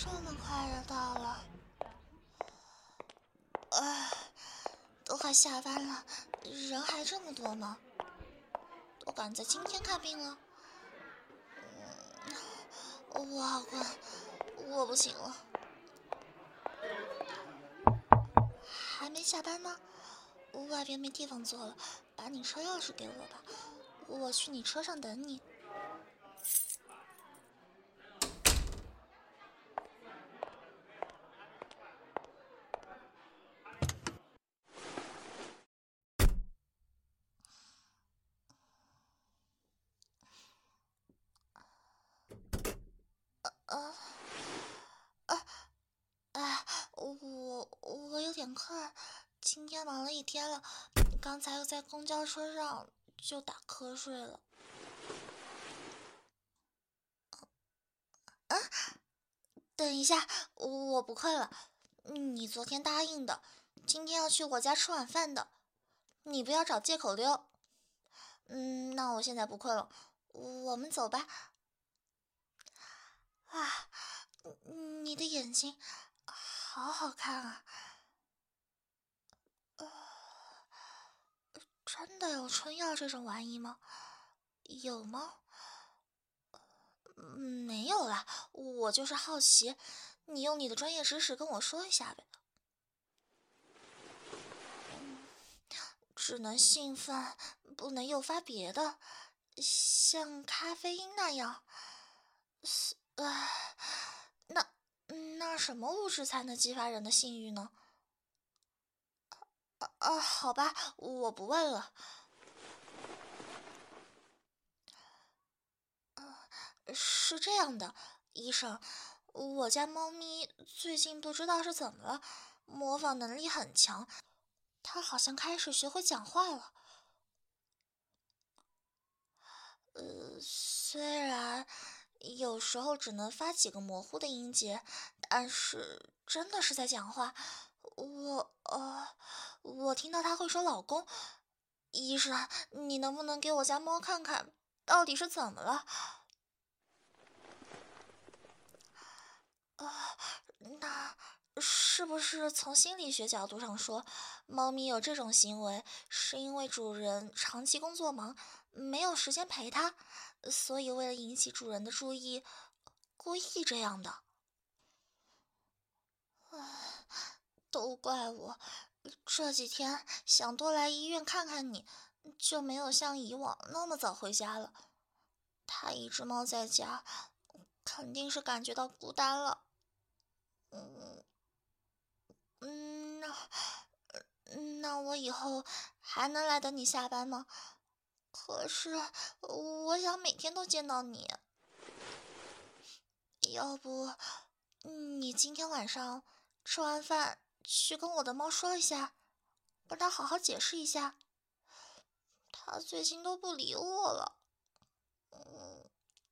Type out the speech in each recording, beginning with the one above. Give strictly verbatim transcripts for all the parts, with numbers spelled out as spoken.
这么快就到了，啊，都快下班了，人还这么多吗？都赶在今天看病了。嗯，我好困，我不行了。还没下班呢，外边没地方坐了，把你车钥匙给我吧，我去你车上等你。呃，啊，哎，我我有点困，今天忙了一天了，刚才又在公交车上就打瞌睡了。啊，等一下，我不困了。你昨天答应的，今天要去我家吃晚饭的，你不要找借口溜。嗯，那我现在不困了，我们走吧。啊，你的眼睛好好看啊！呃，真的有春药这种玩意吗？有吗？嗯，没有啦，我就是好奇，你用你的专业知识跟我说一下呗。嗯，只能兴奋，不能诱发别的，像咖啡因那样。是，呃，那那什么物质才能激发人的性欲呢？啊啊，好吧，我不问了。是这样的，医生，我家猫咪最近不知道是怎么了，模仿能力很强，它好像开始学会讲话了。呃，虽然有时候只能发几个模糊的音节，但是真的是在讲话。我呃，我听到它会说“老公”。医生，你能不能给我家猫看看，到底是怎么了？啊，那是不是从心理学角度上说，猫咪有这种行为，是因为主人长期工作忙，没有时间陪它，所以为了引起主人的注意，故意这样的？唉，都怪我，这几天想多来医院看看你，就没有像以往那么早回家了。它一只猫在家，肯定是感觉到孤单了。嗯嗯，那那我以后还能来等你下班吗？可是我想每天都见到你。要不你今天晚上吃完饭去跟我的猫说一下，跟它好好解释一下。它最近都不理我了。嗯，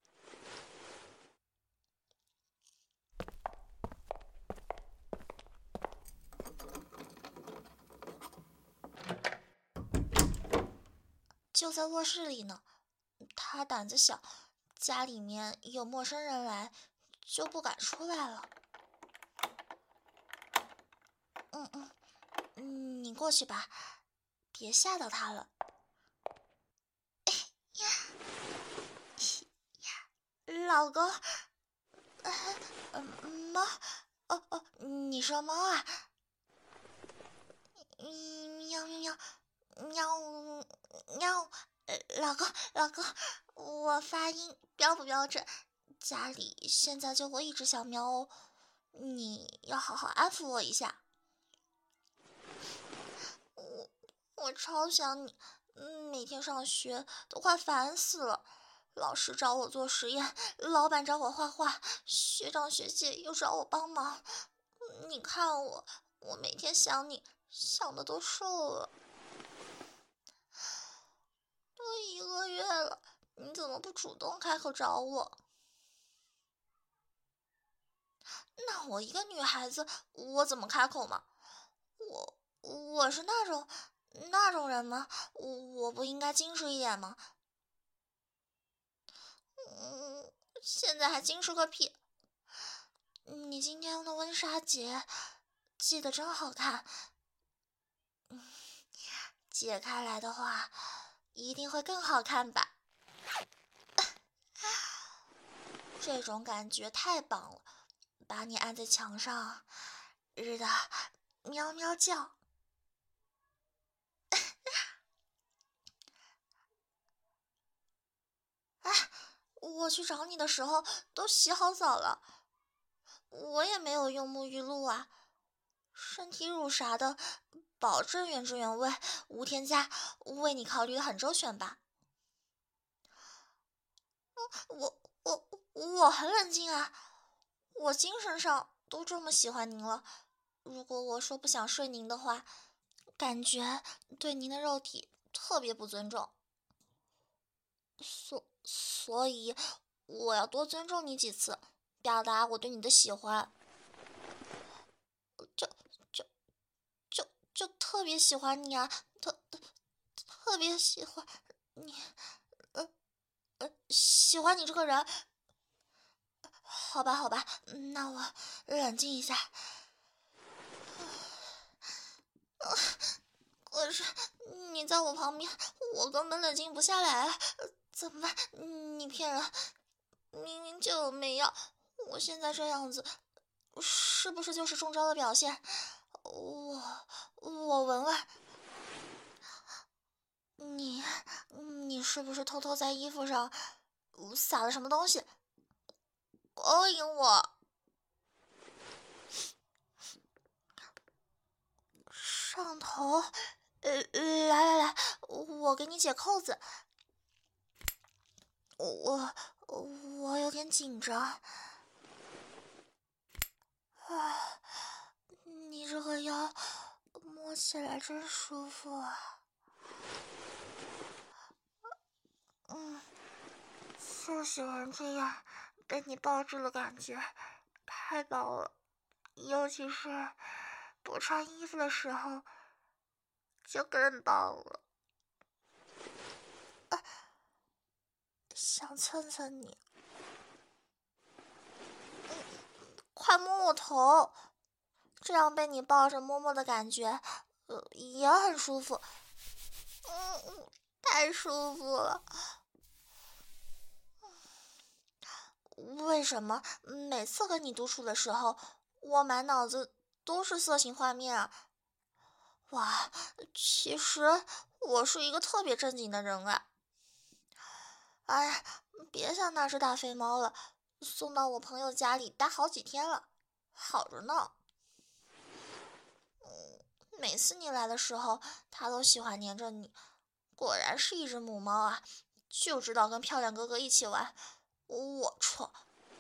就在卧室里呢。它胆子小，家里面有陌生人来就不敢出来了。嗯嗯嗯，你过去吧，别吓到它了。老公，呃，嗯，猫，哦哦，你说猫啊？嗯，喵喵喵喵，呃，老公老公，我发音标不标准？家里现在就我一只小喵哦，你要好好安抚我一下。我我超想你，嗯，每天上学都快烦死了。老师找我做实验，老板找我画画，学长学姐又找我帮忙。你看我，我每天想你，想的都瘦了。都一个月了，你怎么不主动开口找我？那我一个女孩子，我怎么开口嘛？我我是那种那种人吗？我不应该矜持一点吗？嗯，现在还矜持个屁！ 你今天的温莎结系得真好看。嗯，解开来的话，一定会更好看吧？这种感觉太棒了，把你按在墙上，日的喵喵叫。哎，我去找你的时候都洗好澡了，我也没有用沐浴露啊，身体乳啥的，保证原汁原味，无添加，为你考虑的很周全吧？我我我很冷静啊，我精神上都这么喜欢您了，如果我说不想睡您的话，感觉对您的肉体特别不尊重，所所以我要多尊重你几次，表达我对你的喜欢。就就就就特别喜欢你啊，特特特别喜欢你，呃呃，喜欢你这个人。好吧，好吧，那我冷静一下。可是你在我旁边，我根本冷静不下来啊！怎么办？你骗人！明明就有没药，我现在这样子，是不是就是中招的表现？我我闻闻，你你是不是偷偷在衣服上撒了什么东西，勾引我？上头，呃，来来来，我给你解扣子。我我有点紧张。啊，你这个腰摸起来真舒服啊。嗯，就喜欢这样被你抱住的感觉，太棒了。尤其是不穿衣服的时候，就更棒了。啊，想蹭蹭你。嗯，快摸我头，这样被你抱着摸摸的感觉，呃，也很舒服。嗯嗯，太舒服了。为什么每次和你独处的时候，我满脑子都是色情画面啊？哇，其实我是一个特别正经的人啊。哎呀，别想那只大肥猫了，送到我朋友家里待好几天了，好着呢。嗯，每次你来的时候，它都喜欢黏着你，果然是一只母猫啊，就知道跟漂亮哥哥一起玩。我错。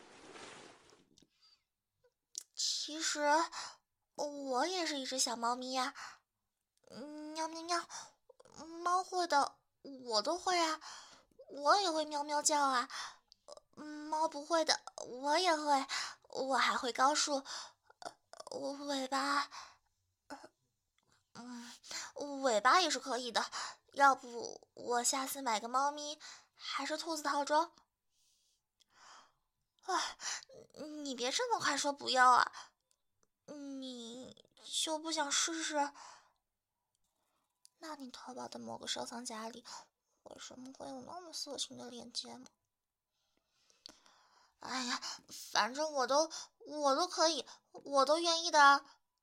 其实我也是一只小猫咪呀。嗯，喵喵喵，猫会的我都会啊，我也会喵喵叫啊。嗯，猫不会的我也会，我还会高数，我尾巴，嗯，尾巴也是可以的。要不我下次买个猫咪还是兔子套装？啊，你别这么快说不要啊，你就不想试试？那你淘宝的某个收藏夹里，为什么会有那么色情的链接呢？哎呀，反正我都我都可以，我都愿意的啊。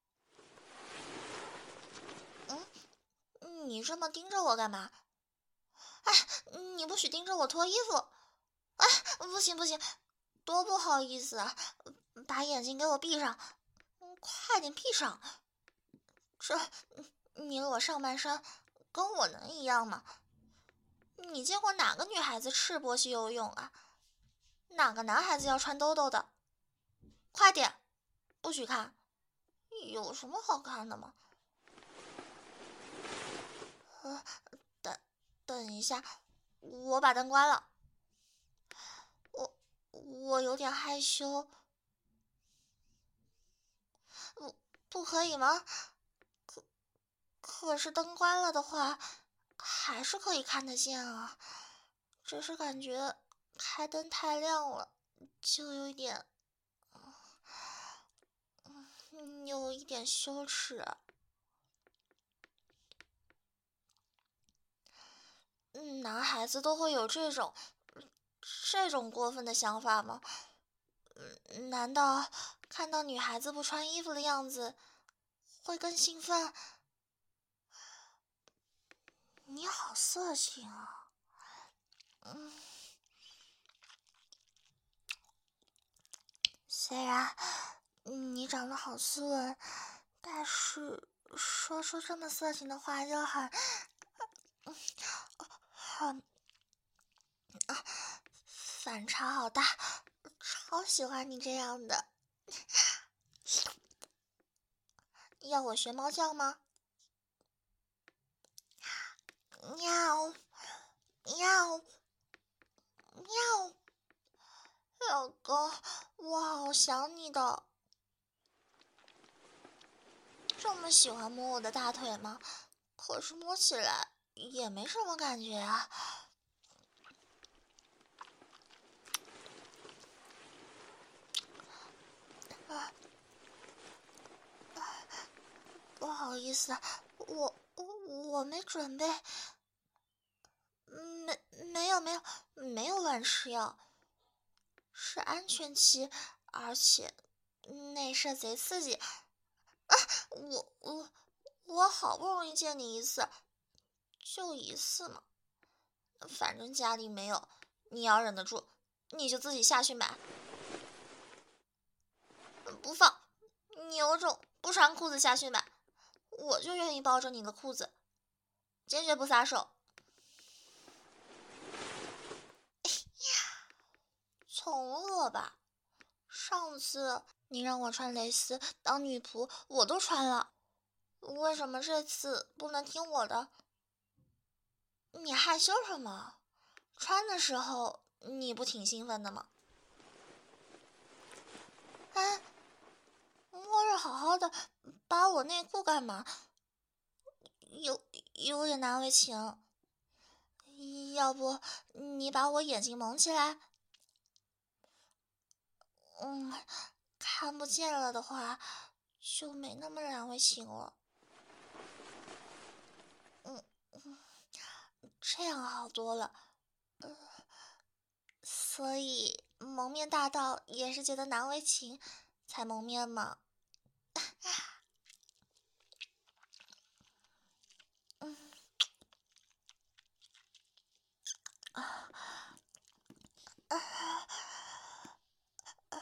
嗯，你这么盯着我干嘛？哎，你不许盯着我脱衣服！哎，不行不行，多不好意思啊！把眼睛给我闭上，快点闭上！这，你裸上半身跟我能一样吗？你见过哪个女孩子赤膊去游泳啊？哪个男孩子要穿兜兜的？快点，不许看！有什么好看的吗？呃，等，等一下，我把灯关了。我，我有点害羞。不，不可以吗？可，可是灯关了的话，还是可以看得见啊。只是感觉开灯太亮了，就有点…… 有一点羞耻。嗯，男孩子都会有这种这种过分的想法吗？嗯，难道看到女孩子不穿衣服的样子会更兴奋？你好色情啊！嗯，虽然你长得好斯文，但是说出这么色情的话就很很啊，反差好大，超喜欢你这样的。要我学猫叫吗？喵喵喵，老公，我好想你的。这么喜欢摸我的大腿吗？可是摸起来也没什么感觉啊。啊，不好意思，我我我没准备，没没有没有没有乱吃药，是安全期，而且内射贼刺激。啊，我我我好不容易见你一次，就一次嘛，反正家里没有，你要忍得住，你就自己下去买。不放，你有种不穿裤子下去买，我就愿意抱着你的裤子，坚决不撒手。从恶吧，上次你让我穿蕾丝当女仆，我都穿了，为什么这次不能听我的？你害羞什么？穿的时候你不挺兴奋的吗？哎，摸着好好的，扒我内裤干嘛？有有点难为情。要不你把我眼睛蒙起来？嗯，看不见了的话，就没那么难为情了。嗯嗯，这样好多了。呃，所以蒙面大盗也是觉得难为情才蒙面吗？嗯啊啊啊！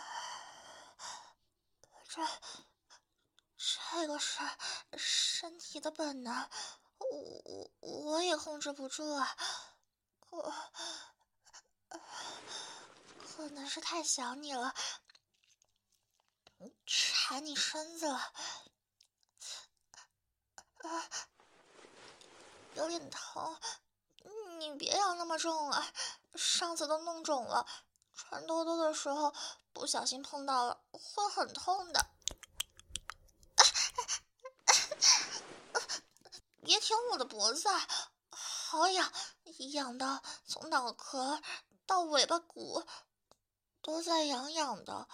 这这个是身体的本能，我我我也控制不住啊。可可能是太想你了，缠你身子了，啊，有点疼。你别养那么重啊，上次都弄肿了，穿兜兜的时候不小心碰到了，会很痛的。别舔我的脖子啊，好痒，痒到从脑壳到尾巴骨都在痒痒的。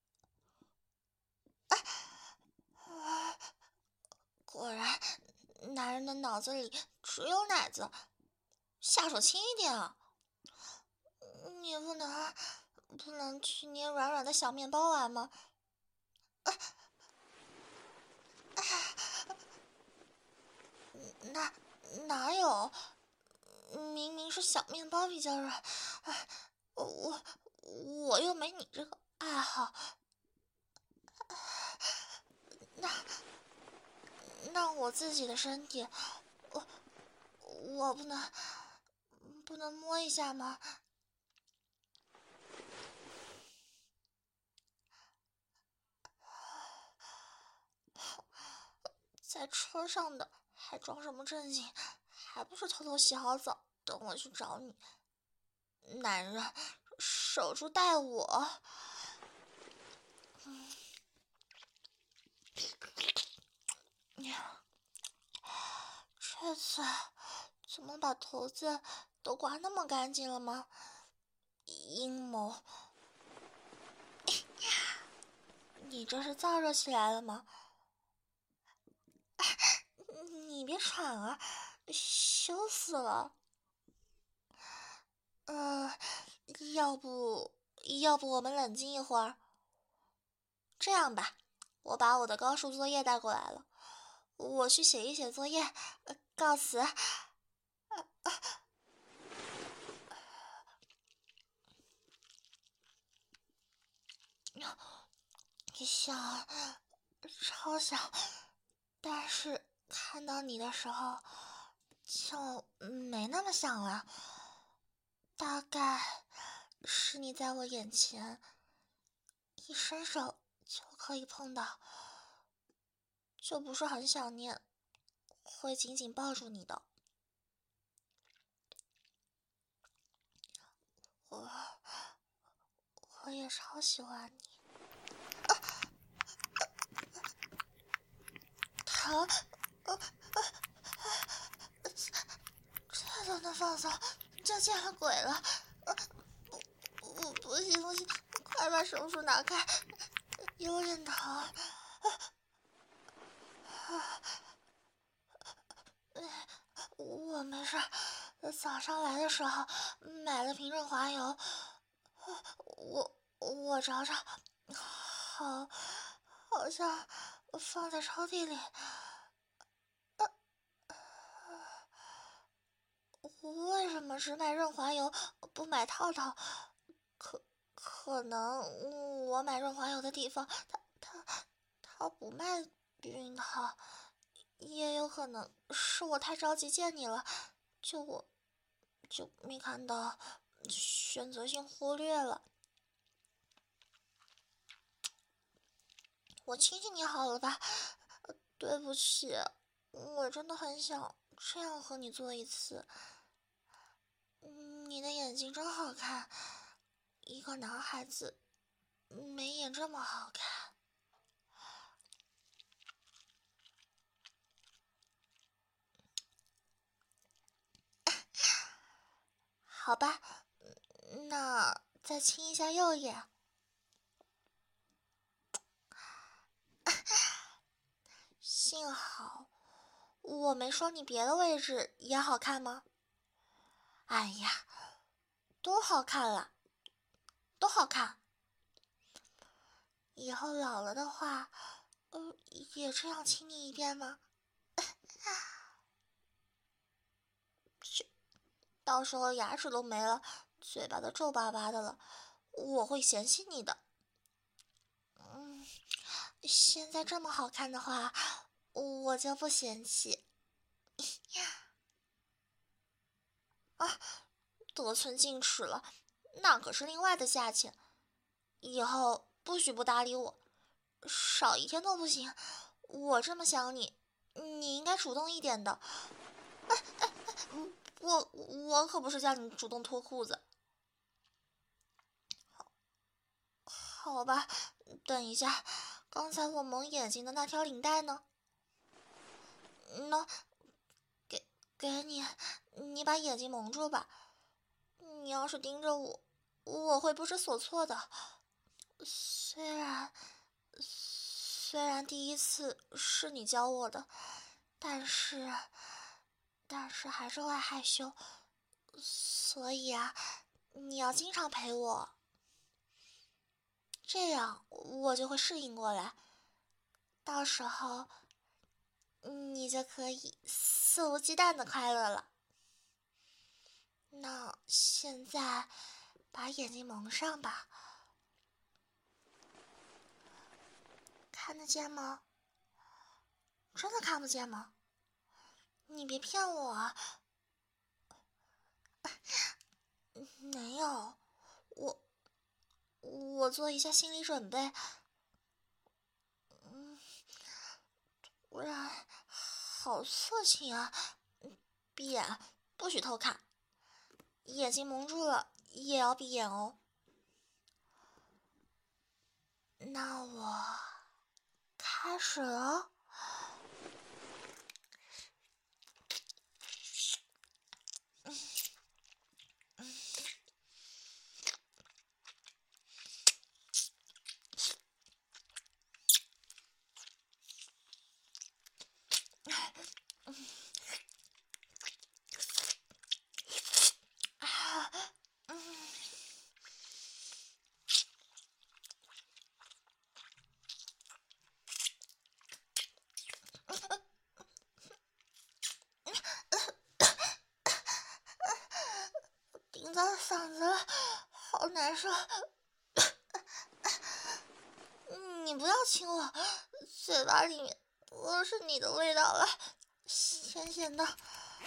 啊，果然，男人的脑子里只有奶子，下手轻一点啊！你不能不能去捏软软的小面包玩吗？啊啊，哪哪有？明明是小面包比较软，我我又没你这个爱好。那那我自己的身体，我我不能不能摸一下吗？在车上的还装什么正经？还不是偷偷洗好澡，等我去找你。男人守株待我。嗯，这次怎么把头子都刮那么干净了吗？阴谋！你这是燥热起来了吗？你别喘啊，羞死了。呃，要不要不我们冷静一会儿？这样吧，我把我的高数作业带过来了，我去写一写作业，呃、告辞。想，超想，但是看到你的时候就没那么想了。大概是你在我眼前，一伸手就可以碰到，就不是很想念，会紧紧抱住你的。我我也超喜欢你。疼，呃呃，这都能放松，这见了鬼了！呃，不不不行不行，快把手术拿开，有点疼。我没事，早上来的时候买了瓶润滑油，我我找找，好，好像放在抽屉里。为什么只买润滑油不买套套？可可能我买润滑油的地方，他他他不卖避孕套，也有可能是我太着急见你了，就我就没看到，选择性忽略了。我亲亲你好了吧？对不起，我真的很想这样和你做一次。你的眼睛真好看，一个男孩子眉眼这么好看。好吧，那再亲一下右眼。幸好我没说你别的位置也好看吗？哎呀，都好看了，都好看。以后老了的话，呃，也这样亲你一遍吗？去，到时候牙齿都没了，嘴巴都皱巴巴的了，我会嫌弃你的。嗯，现在这么好看的话，我就不嫌弃。啊，得寸进尺了，那可是另外的价钱。以后不许不搭理我，少一天都不行。我这么想你，你应该主动一点的。哎哎哎，我我可不是叫你主动脱裤子。好吧，等一下，刚才我蒙眼睛的那条领带呢？喏，给给你，你把眼睛蒙住吧。你要是盯着我，我会不知所措的。虽然虽然第一次是你教我的，但是但是还是会害羞，所以啊，你要经常陪我，这样我就会适应过来，到时候你就可以肆无忌惮的快乐了。那现在把眼睛蒙上吧，看得见吗？真的看不见吗？你别骗我啊！没有，我我做一下心理准备。嗯，突然好色情啊！闭眼，不许偷看，眼睛蒙住了也要闭眼哦。那我开始了。 子了，好难受。你不要亲我，嘴巴里面都是你的味道了，咸咸的。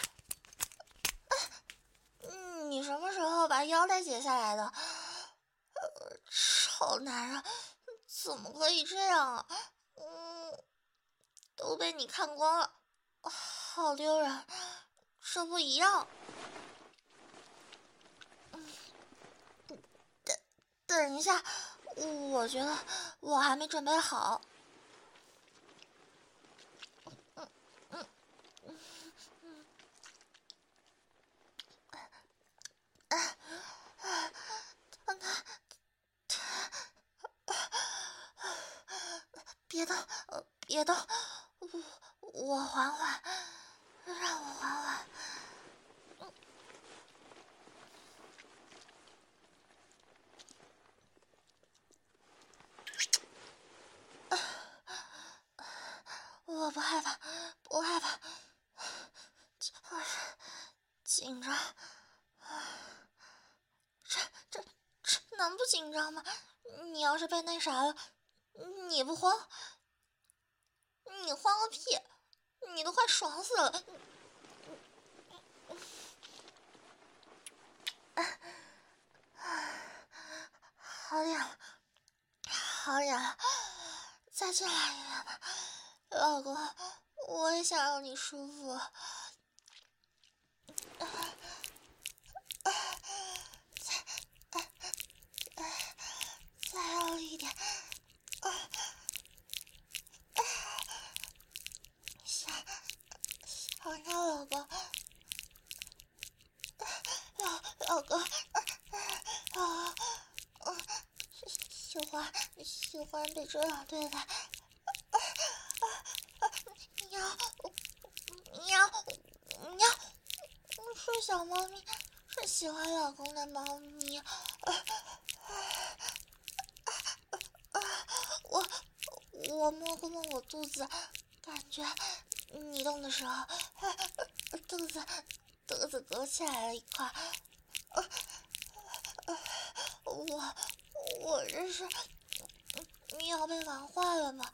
你什么时候把腰带解下来的？呃，臭男人，怎么可以这样啊？嗯，都被你看光了，好丢人，这不一样。嗯，等等一下，我觉得我还没准备好。嗯嗯嗯嗯，啊啊，疼疼疼！别动，呃，别动，我我缓缓，让我缓缓。我不害怕，不害怕，就是紧张。这这这能不紧张吗？你要是被那啥了，你不慌？你慌个屁！你都快爽死了！好点了，好点了，再进来一点吧，老公，我也想让你舒服。再再用力一点，想想让老公，老老公，啊，喜欢喜欢被这样对待。喵喵喵，是小猫咪，是喜欢老公的猫咪。我我摸摸我肚子，感觉你动的时候，肚子肚子勾起来了一块。我我这是要被玩坏了吗？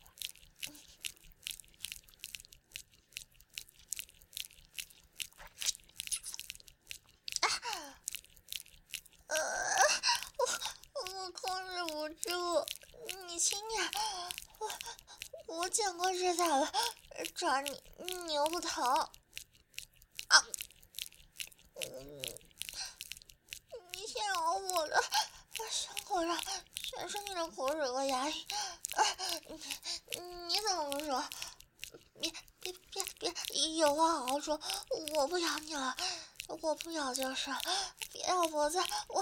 呃，我我控制不住，你轻点，我我剪过指甲了，抓你你又不疼啊！嗯，你先咬我的伤口上全是你的口水和牙印，啊，你你怎么不说？别别别别，有话好好说，我不咬你了，我不咬就是，别咬脖子，我。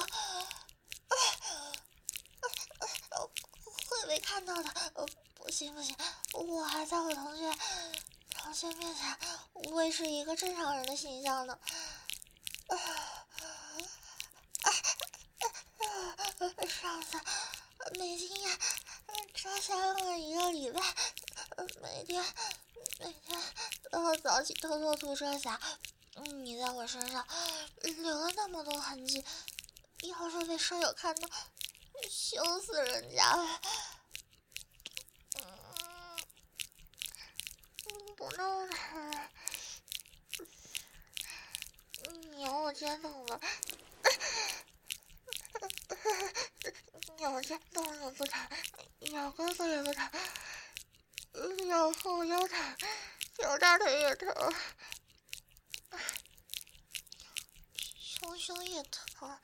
会被看到的，呃，不行不行，我还在我同学同学面前维持一个正常人的形象呢。啊啊啊、上次没经验，扎瞎我一个礼拜，每天每天都要早起偷偷涂遮瑕。嗯，你在我身上留了那么多痕迹，要是被舍友看到，羞死人家了。不闹了，咬我肩膀了，咬我肩膀也不疼，咬胳膊也不疼，咬后腰疼，咬大腿也疼，胸胸也疼。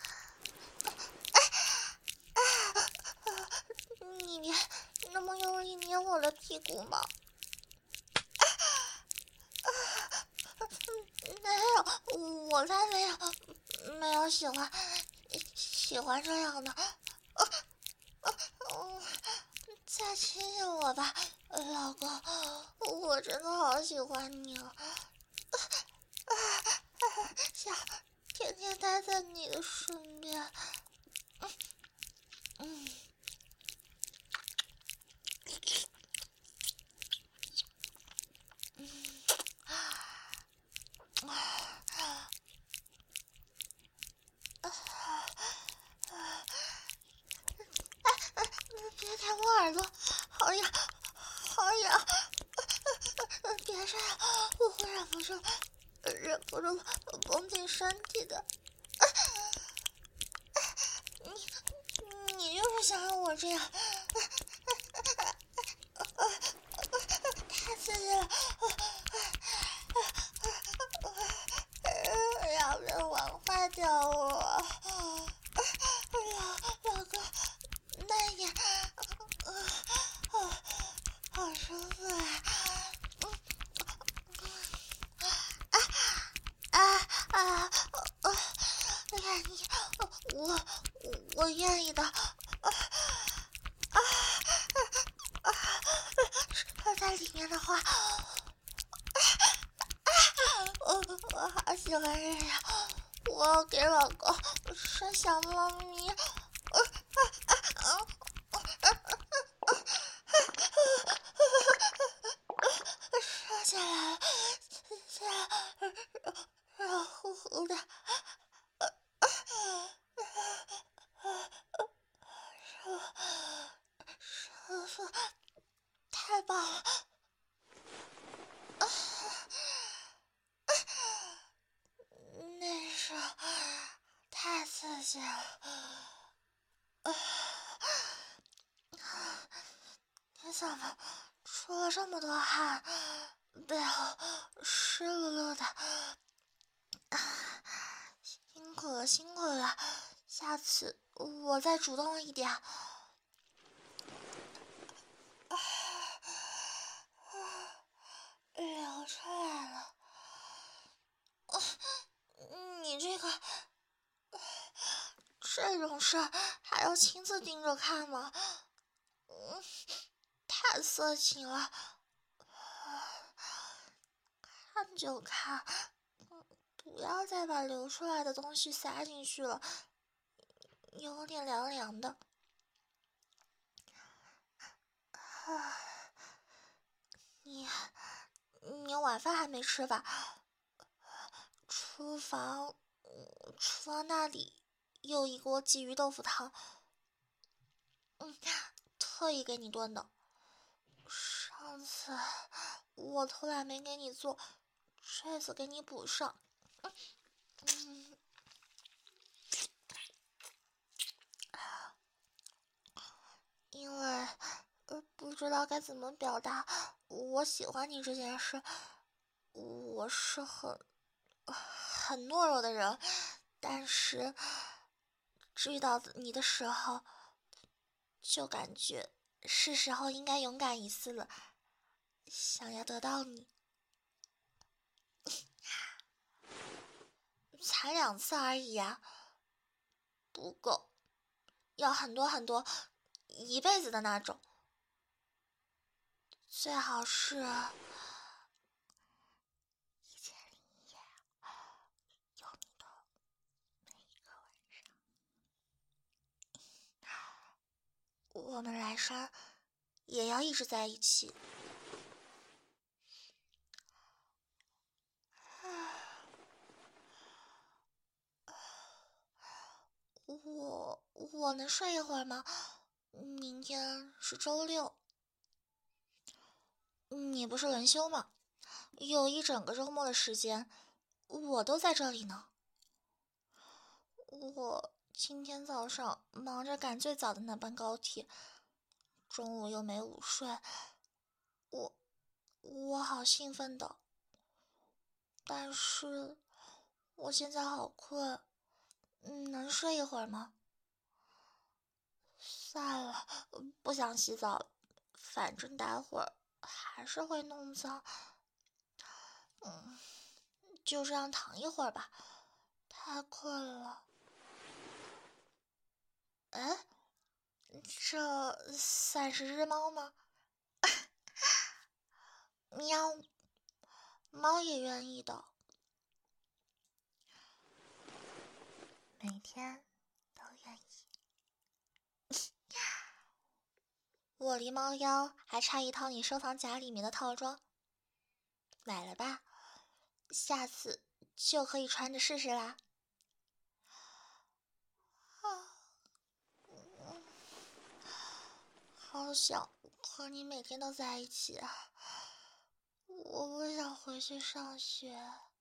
你别那么用力捏我的屁股嘛！没有，我才没有，没有喜欢喜欢这样的。嗯，再亲亲我吧，老公，我真的好喜欢你啊！想天天待在你的身边。嗯。 是忍不住绷紧身体的。你你就是想让我这样，太刺激了！要不要玩坏掉我？老老公，慢点，好舒服啊！啊啊！愿意，我我愿意的。啊啊啊！射在里面的话，我我好喜欢这样。我要给老公生小猫咪。射起来了，现在热乎乎的。舒服，太棒了！那时候太刺激了。你怎么出了这么多汗，背后湿漉漉的？辛苦了，辛苦了，下次我再主动一点。流出来了。你这个这种事还要亲自盯着看吗？嗯，太色情了。看就看，不要再把流出来的东西塞进去了，有点凉凉的。你你晚饭还没吃吧？厨房厨房那里有一锅鲫鱼豆腐汤，嗯，特意给你炖的。上次我偷懒没给你做，这次给你补上。嗯，因为呃不知道该怎么表达我喜欢你这件事。我是很很懦弱的人，但是遇到你的时候，就感觉是时候应该勇敢一次了，想要得到你。才两次而已啊，不够，要很多很多，一辈子的那种，最好是一千零一夜，有你的每一个晚上。我们来生也要一直在一起。我我能睡一会儿吗？明天是周六，你不是轮休吗？有一整个周末的时间，我都在这里呢。我今天早上忙着赶最早的那班高铁，中午又没午睡，我我好兴奋的，但是我现在好困，能睡一会儿吗？算了，不想洗澡了，反正待会儿还是会弄脏。嗯，就这样躺一会儿吧，太困了。哎，这算是日猫吗？喵，猫也愿意的，每天都愿意。我离猫妖还差一套你收藏夹里面的套装，买了吧，下次就可以穿着试试啦。好想和你每天都在一起啊！ 我不想回去上学。